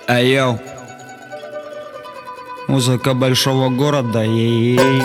Айо, музыка большого города, ей-ей.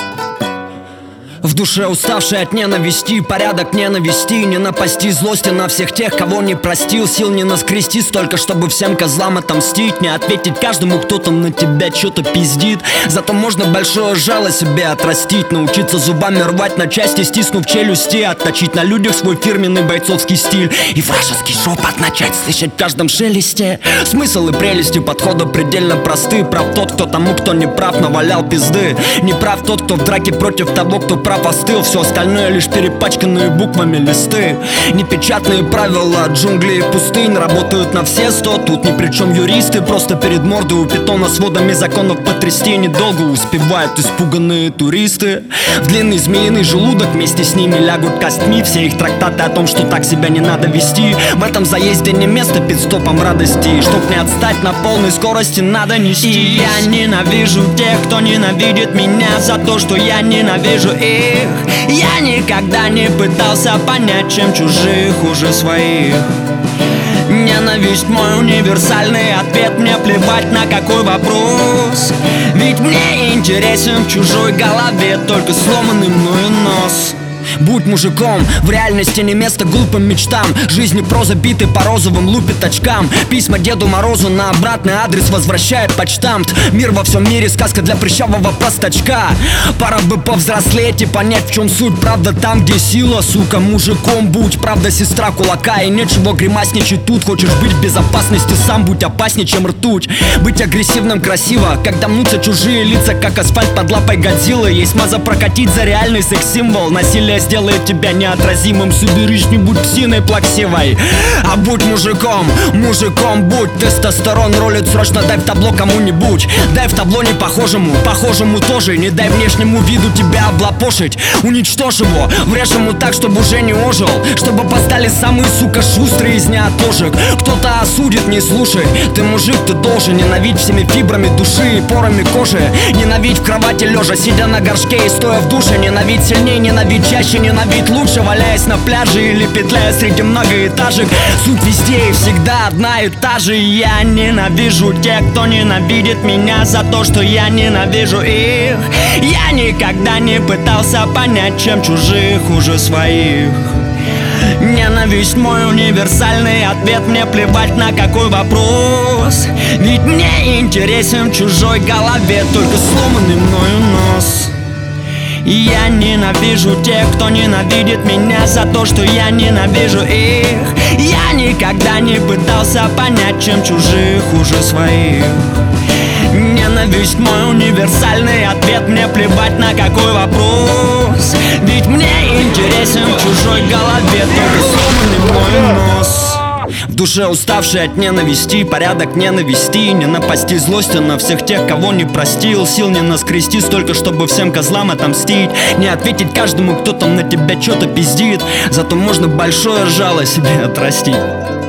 В душе уставший от ненависти, порядок ненависти, не напасти злости на всех тех, кого не простил. Сил не наскрести столько, чтобы всем козлам отомстить, не ответить каждому, кто там на тебя что-то пиздит. Зато можно большое жало себе отрастить, научиться зубами рвать на части, стиснув челюсти, отточить на людях свой фирменный бойцовский стиль и вражеский шепот начать слышать в каждом шелесте. Смысл и прелести подхода предельно просты. Прав тот, кто тому, кто не прав, навалял пизды. Не прав тот, кто в драке против того, кто прав остыл. Все остальное лишь перепачканные буквами листы. Непечатные правила джунглей и пустынь работают на все 100. Тут ни при чем юристы, просто перед мордой у питона сводами законов потрясти недолго успевают испуганные туристы. В длинный змеиный желудок вместе с ними лягут костьми все их трактаты о том, что так себя не надо вести. В этом заезде не место пидстопом радости. Чтоб не отстать на полной скорости, надо нести. И я ненавижу тех, кто ненавидит меня за то, что я ненавижу их. Я никогда не пытался понять, чем чужих хуже своих. Ненависть мой универсальный ответ, мне плевать на какой вопрос. Ведь мне интересен в чужой голове только сломанный мною нос. Будь мужиком, в реальности не место глупым мечтам. Жизнь и проза биты по розовым лупит очкам. Письма Деду Морозу на обратный адрес возвращает почтамт. Мир во всем мире, сказка для прыщавого простачка. Пора бы повзрослеть и понять, в чем суть. Правда там, где сила, сука, мужиком будь. Правда сестра кулака, и нечего гримасничать тут. Хочешь быть в безопасности, сам будь опаснее, чем ртуть. Быть агрессивным красиво, когда мнутся чужие лица, как асфальт под лапой Годзиллы. Есть маза прокатить за реальный секс-символ. Насилие сделает тебя неотразимым. Соберись, не будь псиной плаксивой, а будь мужиком. Мужиком будь. Тестостерон ролит, срочно дай в табло кому-нибудь. Дай в табло не похожему, похожему тоже. Не дай внешнему виду тебя облапошить. Уничтожь его, врежь ему так, чтобы уже не ожил. Чтобы постали самые, сука, шустрые из неотложек. Кто-то осудит, не слушай. Ты мужик, ты должен ненавидеть всеми фибрами души и порами кожи. Ненавидеть в кровати лежа, сидя на горшке и стоя в душе. Ненавидеть сильнее, ненавидеть чаще, ненавидеть лучше, валяясь на пляже или петляя среди многоэтажек. Суть везде и всегда одна и та же. Я ненавижу тех, кто ненавидит меня за то, что я ненавижу их. Я никогда не пытался понять, чем чужих хуже своих. Ненависть мой универсальный ответ, мне плевать на какой вопрос. Ведь мне интересен в чужой голове только сломанный мною нос. Я ненавижу тех, кто ненавидит меня за то, что я ненавижу их. Я никогда не пытался понять, чем чужих хуже своих. Ненависть мой универсальный ответ, мне плевать на какой вопрос. Ведь мне интересен в чужой голове только сломанный мой нос. В душе уставший от ненависти, порядок ненависти, не напасти злости на всех тех, кого не простил. Сил не наскрести столько, чтобы всем козлам отомстить. Не ответить каждому, кто там на тебя что-то пиздит. Зато можно большое жало себе отрастить.